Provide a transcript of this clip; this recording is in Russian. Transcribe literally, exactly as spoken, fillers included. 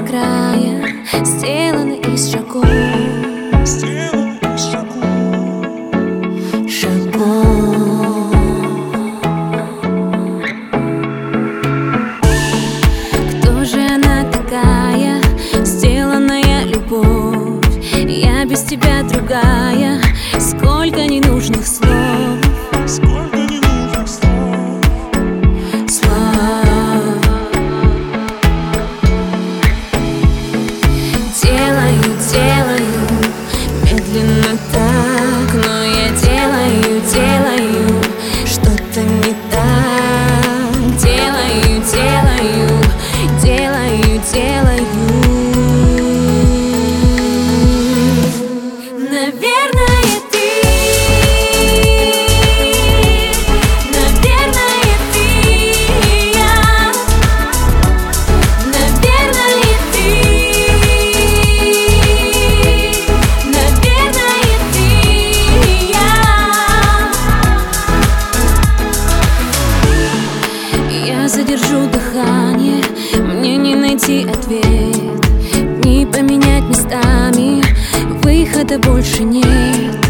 края сделаны из шагов, шагов. Кто же она такая, сделанная любовь? Я без тебя другая, сколько ненужных слов. Сколько ненужных слов. Слов. Делаю, делаю медленно так, но я делаю, делаю что-то не так. Делаю, делаю, делаю, делаю. Наверное, ты, наверное, ты и я, наверное, ты, наверное, ты и я. Я задержу дыхание, мне не найти ответ, не поменять местами, выхода больше нет.